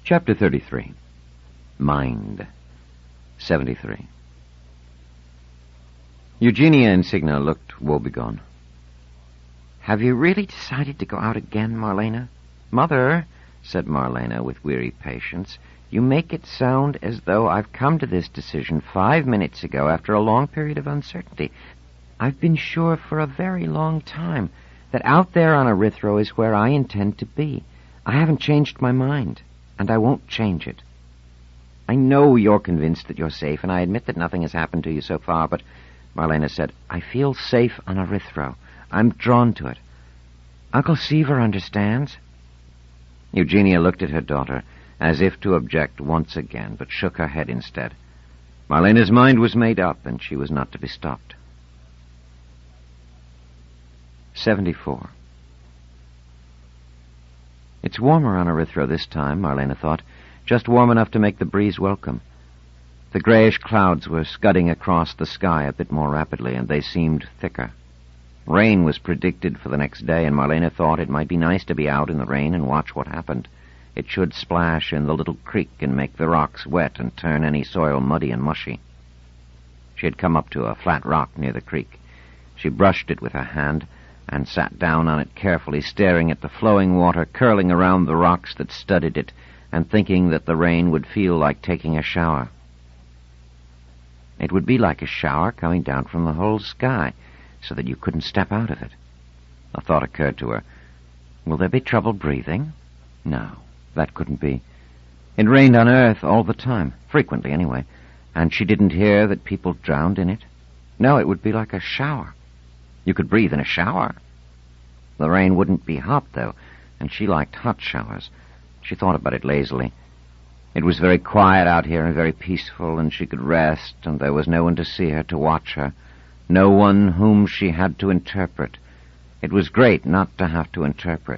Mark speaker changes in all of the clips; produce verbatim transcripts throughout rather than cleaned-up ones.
Speaker 1: Chapter thirty-three. Mind. seventy-three. Eugenia Insignia looked woebegone. "Have you really decided to go out again, Marlena?" "Mother," said Marlena with weary patience, "you make it sound as though I've come to this decision five minutes ago after a long period of uncertainty. I've been sure for a very long time that out there on Erythro is where I intend to be. I haven't changed my mind, and I won't change it. I know you're convinced that you're safe, and I admit that nothing has happened to you so far, but," Marlena said, "I feel safe on Erythro. I'm drawn to it. Uncle Seaver understands." Eugenia looked at her daughter, as if to object once again, but shook her head instead. Marlena's mind was made up, and she was not to be stopped. seventy-four. It's warmer on Erythro this time, Marlena thought, just warm enough to make the breeze welcome. The grayish clouds were scudding across the sky a bit more rapidly, and they seemed thicker. Rain was predicted for the next day, and Marlena thought it might be nice to be out in the rain and watch what happened. It should splash in the little creek and make the rocks wet and turn any soil muddy and mushy. She had come up to a flat rock near the creek. She brushed it with her hand and sat down on it carefully, staring at the flowing water curling around the rocks that studded it, and thinking that the rain would feel like taking a shower. It would be like a shower coming down from the whole sky, so that you couldn't step out of it. A thought occurred to her. Will there be trouble breathing? No, that couldn't be. It rained on Earth all the time, frequently anyway, and she didn't hear that people drowned in it. No, it would be like a shower. You could breathe in a shower. The rain wouldn't be hot, though, and she liked hot showers. She thought about it lazily. It was very quiet out here and very peaceful, and she could rest, and there was no one to see her, to watch her, no one whom she had to interpret. It was great not to have to interpret.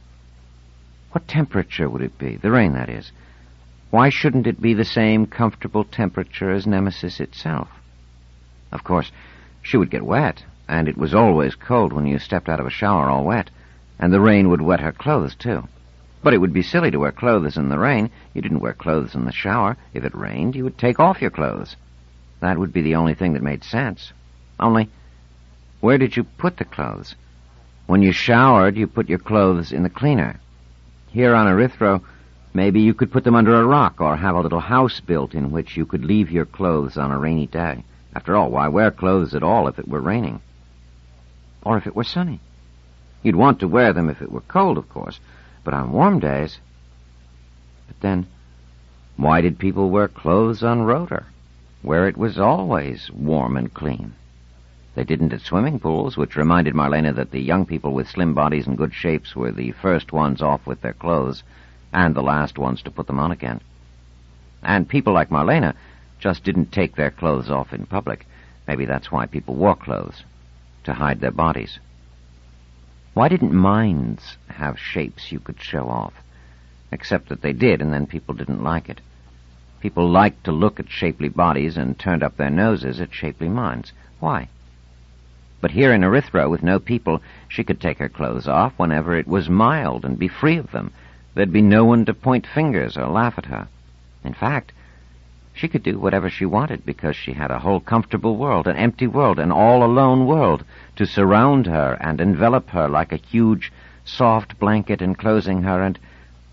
Speaker 1: What temperature would it be? The rain, that is. Why shouldn't it be the same comfortable temperature as Nemesis itself? Of course, she would get wet, and it was always cold when you stepped out of a shower all wet, and the rain would wet her clothes, too. But it would be silly to wear clothes in the rain. You didn't wear clothes in the shower. If it rained, you would take off your clothes. That would be the only thing that made sense. Only, where did you put the clothes? When you showered, you put your clothes in the cleaner. Here on Erythro, maybe you could put them under a rock or have a little house built in which you could leave your clothes on a rainy day. After all, why wear clothes at all if it were raining? Or if it were sunny? You'd want to wear them if it were cold, of course, but on warm days... But then, why did people wear clothes on Rhoda, where it was always warm and clean? They didn't at swimming pools, which reminded Marlena that the young people with slim bodies and good shapes were the first ones off with their clothes, and the last ones to put them on again. And people like Marlena just didn't take their clothes off in public. Maybe that's why people wore clothes, to hide their bodies. Why didn't minds have shapes you could show off? Except that they did, and then people didn't like it. People liked to look at shapely bodies and turned up their noses at shapely minds. Why? But here in Erythro, with no people, she could take her clothes off whenever it was mild and be free of them. There'd be no one to point fingers or laugh at her. In fact, she could do whatever she wanted because she had a whole comfortable world, an empty world, an all-alone world to surround her and envelop her like a huge, soft blanket enclosing her, and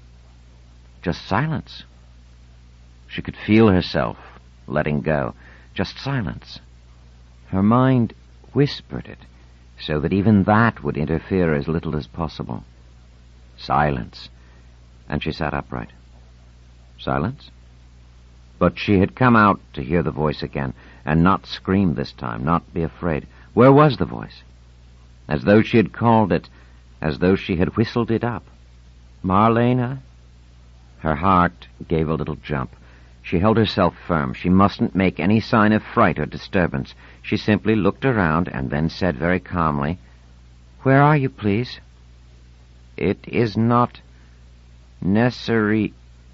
Speaker 1: just silence. She could feel herself letting go. Just silence. Her mind whispered it, so that even that would interfere as little as possible. Silence. And she sat upright. Silence? But she had come out to hear the voice again, and not scream this time, not be afraid. Where was the voice? As though she had called it, as though she had whistled it up. Marlena? Her heart gave a little jump. She held herself firm. She mustn't make any sign of fright or disturbance. She simply looked around and then said very calmly, "Where are you, please?" "It is not necessary...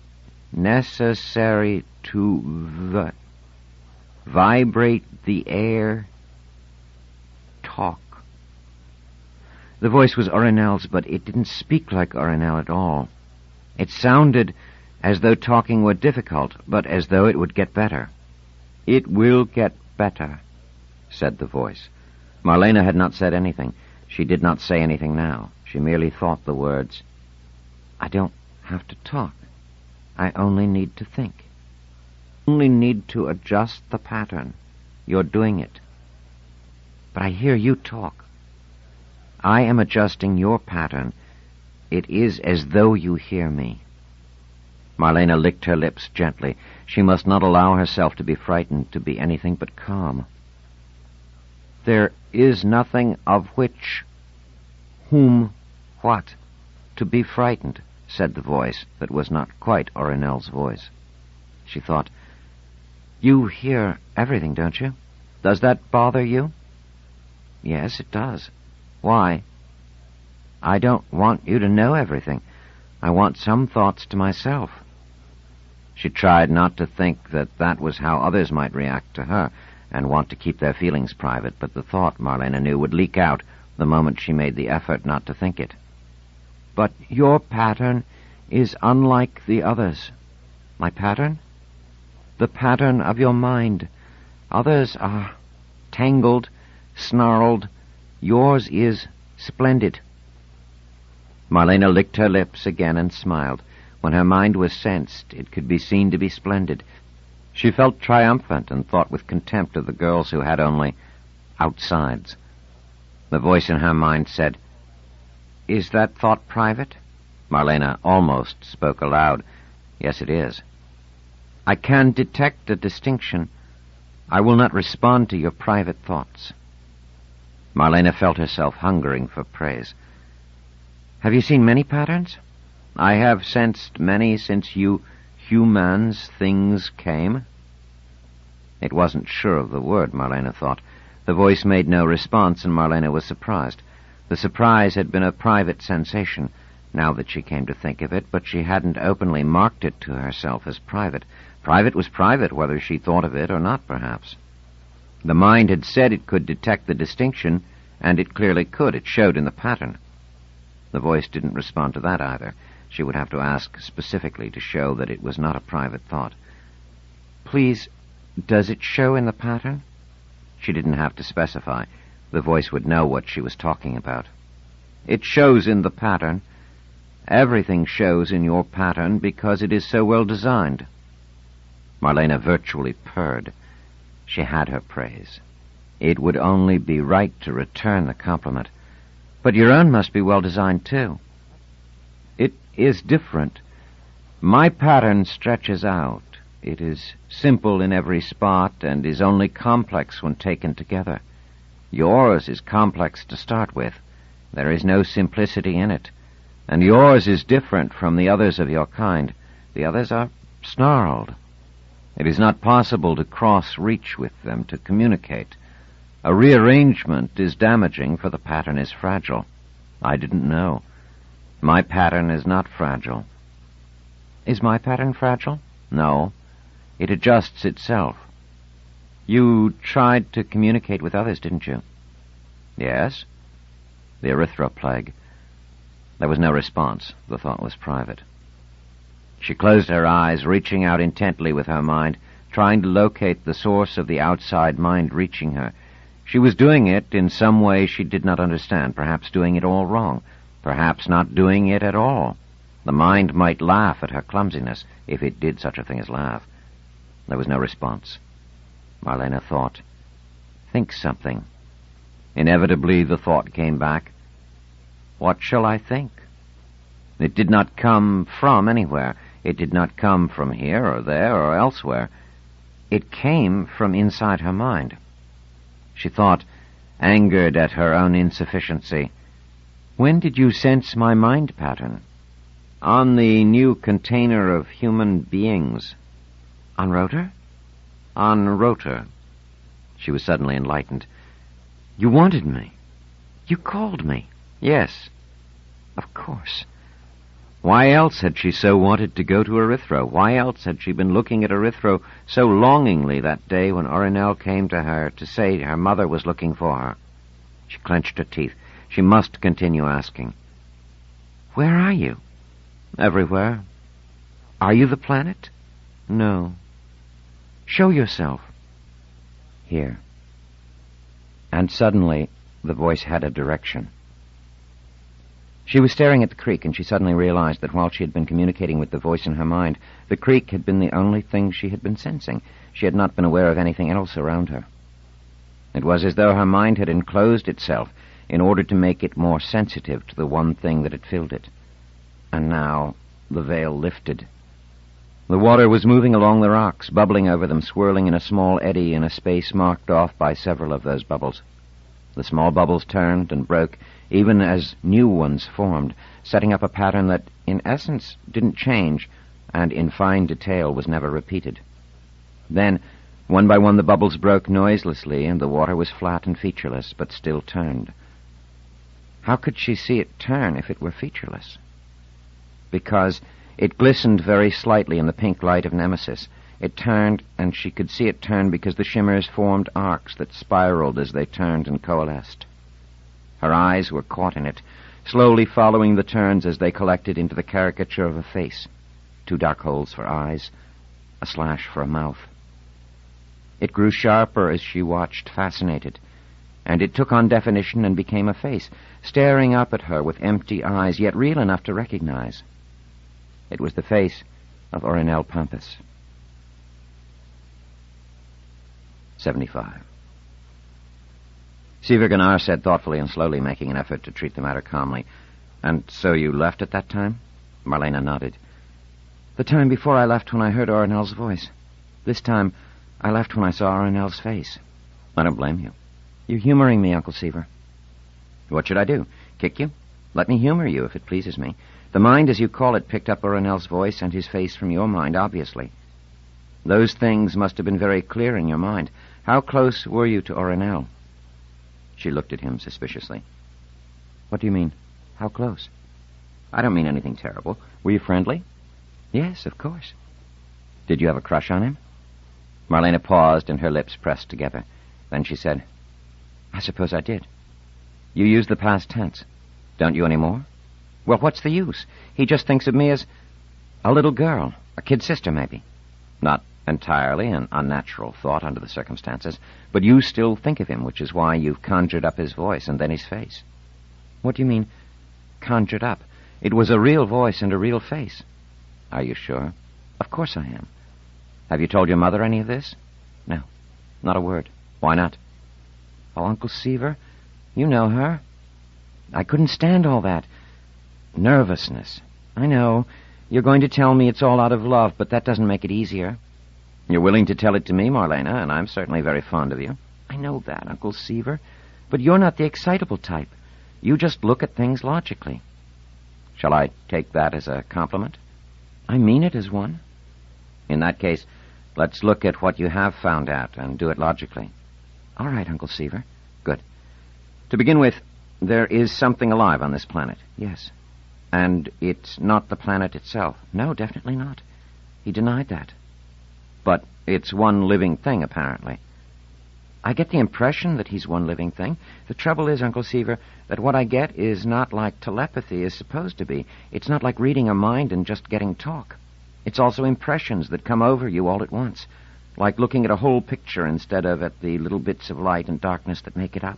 Speaker 1: necessary to vi- vibrate the air. Talk." The voice was Orinel's, but it didn't speak like Orinel at all. It sounded as though talking were difficult, but as though it would get better. "It will get better," said the voice. Marlena had not said anything. She did not say anything now. She merely thought the words. "I don't have to talk. I only need to think. Only need to adjust the pattern. You're doing it. But I hear you talk. I am adjusting your pattern. It is as though you hear me." Marlena licked her lips gently. She must not allow herself to be frightened, to be anything but calm. "There is nothing of which, whom, what, to be frightened," said the voice that was not quite Orinel's voice. She thought, "You hear everything, don't you? Does that bother you?" "Yes, it does." "Why?" "I don't want you to know everything. I want some thoughts to myself." She tried not to think that that was how others might react to her and want to keep their feelings private, but the thought, Marlena knew, would leak out the moment she made the effort not to think it. "But your pattern is unlike the others." "My pattern?" "The pattern of your mind. Others are tangled, snarled. Yours is splendid." Marlena licked her lips again and smiled. When her mind was sensed, it could be seen to be splendid. She felt triumphant and thought with contempt of the girls who had only outsides. The voice in her mind said, "Is that thought private?" Marlena almost spoke aloud. "Yes, it is." "I can detect a distinction. I will not respond to your private thoughts." Marlena felt herself hungering for praise. "Have you seen many patterns?" "I have sensed many since you humans things came." It wasn't sure of the word, Marlena thought. The voice made no response, and Marlena was surprised. The surprise had been a private sensation, now that she came to think of it, but she hadn't openly marked it to herself as private. Private was private, whether she thought of it or not, perhaps. The mind had said it could detect the distinction, and it clearly could. It showed in the pattern. The voice didn't respond to that either. She would have to ask specifically to show that it was not a private thought. "Please, does it show in the pattern?" She didn't have to specify. The voice would know what she was talking about. "It shows in the pattern. Everything shows in your pattern because it is so well designed." Marlena virtually purred. She had her praise. It would only be right to return the compliment. "But your own must be well designed, too." "It is different. My pattern stretches out. It is simple in every spot and is only complex when taken together. Yours is complex to start with. There is no simplicity in it. And yours is different from the others of your kind. The others are snarled. It is not possible to cross-reach with them, to communicate. A rearrangement is damaging, for the pattern is fragile. I didn't know. My pattern is not fragile." "Is my pattern fragile?" "No. It adjusts itself." "You tried to communicate with others, didn't you?" "Yes." "The erythro plague." There was no response. The thought was private. She closed her eyes, reaching out intently with her mind, trying to locate the source of the outside mind reaching her. She was doing it in some way she did not understand, perhaps doing it all wrong, perhaps not doing it at all. The mind might laugh at her clumsiness, if it did such a thing as laugh. There was no response. Marlena thought, "Think something." Inevitably the thought came back, "What shall I think?" It did not come from anywhere. It did not come from here or there or elsewhere. It came from inside her mind. She thought, angered at her own insufficiency, "When did you sense my mind pattern?" "On the new container of human beings." "On Rotor?" "On Rotor." She was suddenly enlightened. "You wanted me. You called me." "Yes." "Of course." Why else had she so wanted to go to Erythro? Why else had she been looking at Erythro so longingly that day when Orinel came to her to say her mother was looking for her? She clenched her teeth. She must continue asking. "Where are you?" "Everywhere." Are you the planet? No. Show yourself. Here. And suddenly, the voice had a direction. She was staring at the creek, and she suddenly realized that while she had been communicating with the voice in her mind, the creek had been the only thing she had been sensing. She had not been aware of anything else around her. It was as though her mind had enclosed itself in order to make it more sensitive to the one thing that had filled it. And now the veil lifted. The water was moving along the rocks, bubbling over them, swirling in a small eddy in a space marked off by several of those bubbles. The small bubbles turned and broke, even as new ones formed, setting up a pattern that, in essence, didn't change, and in fine detail was never repeated. Then, one by one, the bubbles broke noiselessly, and the water was flat and featureless, but still turned. How could she see it turn if it were featureless? Because it glistened very slightly in the pink light of Nemesis. It turned, and she could see it turn because the shimmers formed arcs that spiraled as they turned and coalesced. Her eyes were caught in it, slowly following the turns as they collected into the caricature of a face. Two dark holes for eyes, a slash for a mouth. It grew sharper as she watched, fascinated, and it took on definition and became a face, staring up at her with empty eyes, yet real enough to recognize. It was the face of Orinel Pampas. seventy-five. Seaver Ganar said thoughtfully and slowly, making an effort to treat the matter calmly. And so you left at that time? Marlena nodded. The time before I left when I heard Orinel's voice. This time, I left when I saw Orinel's face. I don't blame you. You're humoring me, Uncle Seaver. What should I do? Kick you? Let me humor you, if it pleases me. The mind, as you call it, picked up Orinel's voice and his face from your mind, obviously. Those things must have been very clear in your mind. How close were you to Orinel? She looked at him suspiciously. What do you mean? How close? I don't mean anything terrible. Were you friendly? Yes, of course. Did you have a crush on him? Marlena paused and her lips pressed together. Then she said, I suppose I did. You use the past tense. Don't you anymore? Well, what's the use? He just thinks of me as a little girl, a kid sister, maybe. Not entirely an unnatural thought under the circumstances, but you still think of him, which is why you've conjured up his voice and then his face. What do you mean, conjured up? It was a real voice and a real face. Are you sure? Of course I am. Have you told your mother any of this? No, not a word. Why not? Oh, Uncle Seaver, you know her. I couldn't stand all that nervousness. I know. You're going to tell me it's all out of love, but that doesn't make it easier. You're willing to tell it to me, Marlena, and I'm certainly very fond of you. I know that, Uncle Seaver, but you're not the excitable type. You just look at things logically. Shall I take that as a compliment? I mean it as one. In that case, let's look at what you have found out and do it logically. All right, Uncle Seaver. Good. To begin with, there is something alive on this planet. Yes. And it's not the planet itself. No, definitely not. He denied that. But it's one living thing, apparently. I get the impression that he's one living thing. The trouble is, Uncle Seaver, that what I get is not like telepathy is supposed to be. It's not like reading a mind and just getting talk. It's also impressions that come over you all at once, like looking at a whole picture instead of at the little bits of light and darkness that make it up.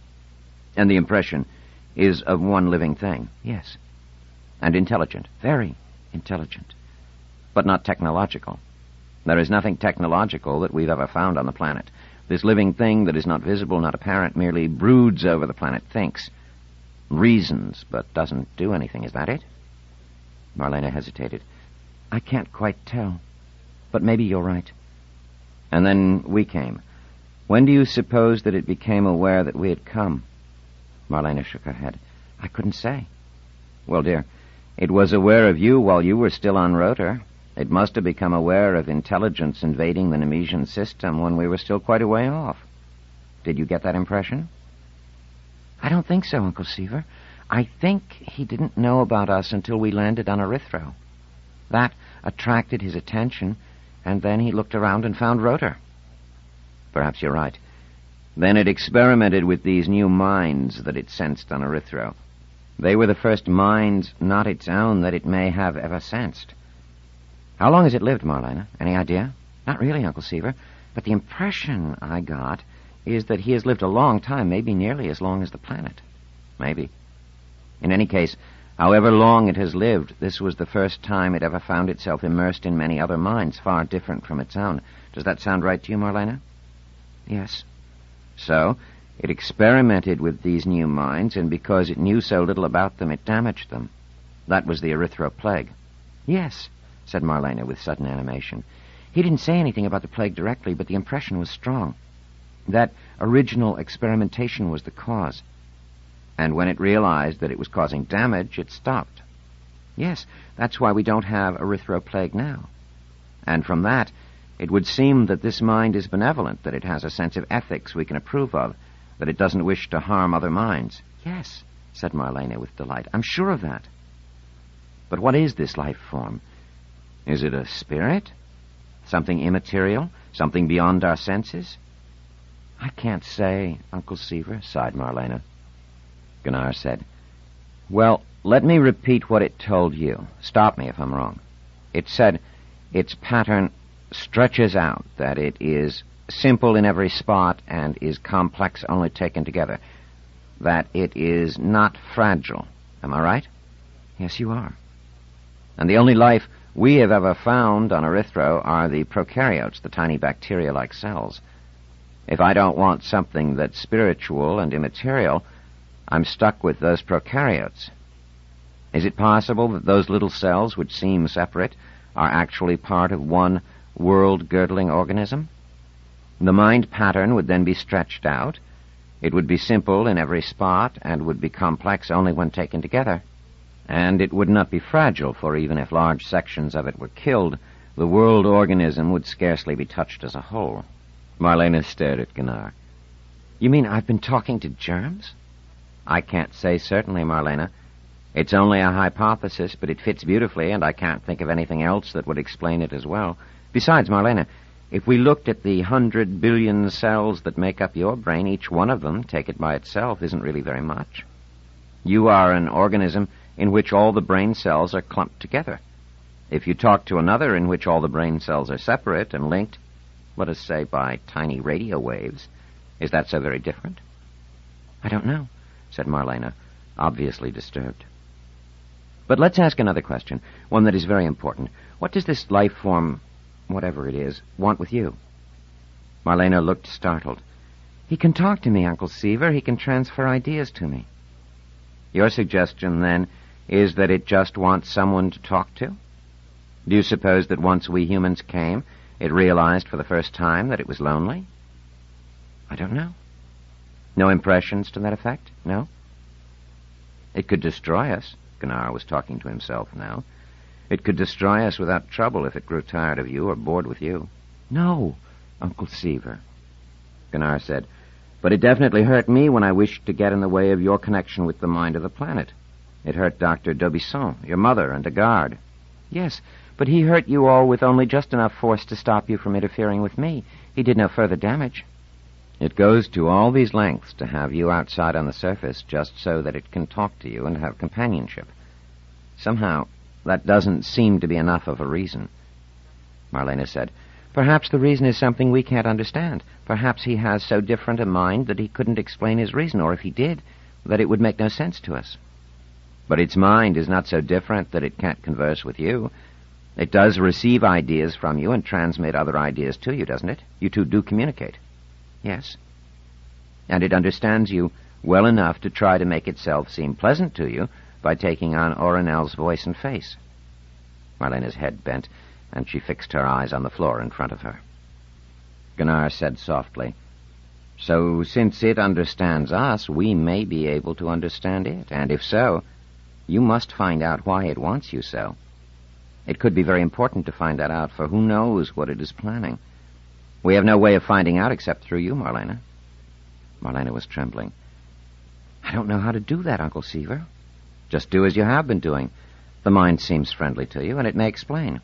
Speaker 1: And the impression is of one living thing, yes. And intelligent, very intelligent, but not technological. There is nothing technological that we've ever found on the planet. This living thing that is not visible, not apparent, merely broods over the planet, thinks, reasons, but doesn't do anything. Is that it? Marlena hesitated. I can't quite tell, but maybe you're right. And then we came. When do you suppose that it became aware that we had come? Marlena shook her head. I couldn't say. Well, dear, it was aware of you while you were still on Rotor. It must have become aware of intelligence invading the Nemesian system when we were still quite a way off. Did you get that impression? I don't think so, Uncle Seaver. I think he didn't know about us until we landed on Erythro. That attracted his attention, and then he looked around and found Rotor. Perhaps you're right. Then it experimented with these new minds that it sensed on Erythro. They were the first minds not its own that it may have ever sensed. How long has it lived, Marlena? Any idea? Not really, Uncle Seaver, but the impression I got is that he has lived a long time, maybe nearly as long as the planet. Maybe. In any case, however long it has lived, this was the first time it ever found itself immersed in many other minds, far different from its own. Does that sound right to you, Marlena? Yes. So, it experimented with these new minds, and because it knew so little about them, it damaged them. That was the erythro plague. Yes, said Marlena with sudden animation. He didn't say anything about the plague directly, but the impression was strong. That original experimentation was the cause. And when it realized that it was causing damage, it stopped. Yes, that's why we don't have erythro plague now. And from that, it would seem that this mind is benevolent, that it has a sense of ethics we can approve of, that it doesn't wish to harm other minds. Yes, said Marlena with delight. I'm sure of that. But what is this life form? Is it a spirit? Something immaterial? Something beyond our senses? I can't say, Uncle Seaver, sighed Marlena. Gunnar said, Well, let me repeat what it told you. Stop me if I'm wrong. It said its pattern stretches out, that it is simple in every spot and is complex only taken together, that it is not fragile. Am I right? Yes, you are. And the only life we have ever found on Erythro are the prokaryotes, the tiny bacteria-like cells. If I don't want something that's spiritual and immaterial, I'm stuck with those prokaryotes. Is it possible that those little cells, which seem separate, are actually part of one world-girdling organism? The mind pattern would then be stretched out. It would be simple in every spot and would be complex only when taken together. And it would not be fragile, for even if large sections of it were killed, the world organism would scarcely be touched as a whole. Marlena stared at Gunnar. You mean I've been talking to germs? I can't say certainly, Marlena. It's only a hypothesis, but it fits beautifully, and I can't think of anything else that would explain it as well. Besides, Marlena, if we looked at the hundred billion cells that make up your brain, each one of them, take it by itself, isn't really very much. You are an organism in which all the brain cells are clumped together. If you talk to another in which all the brain cells are separate and linked, let us say by tiny radio waves, is that so very different? I don't know, said Marlena, obviously disturbed. But let's ask another question, one that is very important. What does this life form, whatever it is, want with you? Marlena looked startled. He can talk to me, Uncle Seaver. He can transfer ideas to me. Your suggestion, then, is that it just wants someone to talk to? Do you suppose that once we humans came, it realized for the first time that it was lonely? I don't know. No impressions to that effect? No? It could destroy us. Gunnar was talking to himself now. It could destroy us without trouble if it grew tired of you or bored with you. No, Uncle Seaver, Gunnar said. But it definitely hurt me when I wished to get in the way of your connection with the mind of the planet. It hurt Doctor D'Aubisson, your mother, and a guard. Yes, but he hurt you all with only just enough force to stop you from interfering with me. He did no further damage. It goes to all these lengths to have you outside on the surface just so that it can talk to you and have companionship. Somehow, that doesn't seem to be enough of a reason. Marlena said, Perhaps the reason is something we can't understand. Perhaps he has so different a mind that he couldn't explain his reason, or if he did, that it would make no sense to us. But its mind is not so different that it can't converse with you. It does receive ideas from you and transmit other ideas to you, doesn't it? You two do communicate. Yes. And it understands you well enough to try to make itself seem pleasant to you by taking on Oronel's voice and face. Marlena's head bent, and she fixed her eyes on the floor in front of her. Gunnar said softly, So since it understands us, we may be able to understand it, and if so, you must find out why it wants you so. It could be very important to find that out, for who knows what it is planning. We have no way of finding out except through you, Marlena. Marlena was trembling. I don't know how to do that, Uncle Seaver. Just do as you have been doing. The mind seems friendly to you, and it may explain.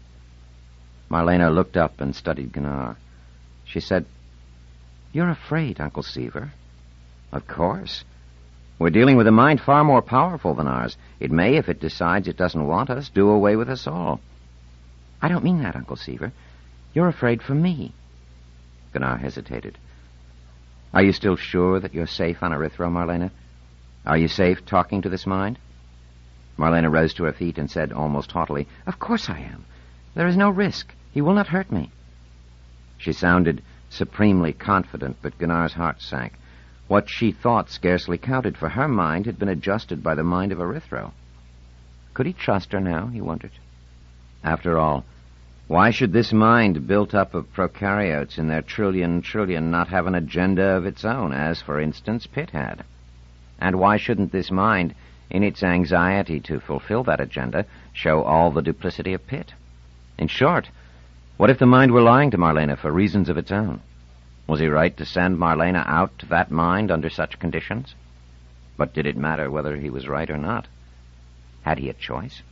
Speaker 1: Marlena looked up and studied Gunnar. She said, You're afraid, Uncle Seaver. Of course. We're dealing with a mind far more powerful than ours. It may, if it decides it doesn't want us, do away with us all. I don't mean that, Uncle Seaver. You're afraid for me. Gunnar hesitated. Are you still sure that you're safe on Erythro, Marlena? Are you safe talking to this mind? Marlena rose to her feet and said almost haughtily, Of course I am. There is no risk. He will not hurt me. She sounded supremely confident, but Gunnar's heart sank. What she thought scarcely counted, for her mind had been adjusted by the mind of Erythro. Could he trust her now, he wondered? After all, why should this mind, built up of prokaryotes in their trillion trillion, not have an agenda of its own, as, for instance, Pitt had? And why shouldn't this mind, in its anxiety to fulfill that agenda, show all the duplicity of Pitt? In short, what if the mind were lying to Marlena for reasons of its own? Was he right to send Marlena out to that mind under such conditions? But did it matter whether he was right or not? Had he a choice?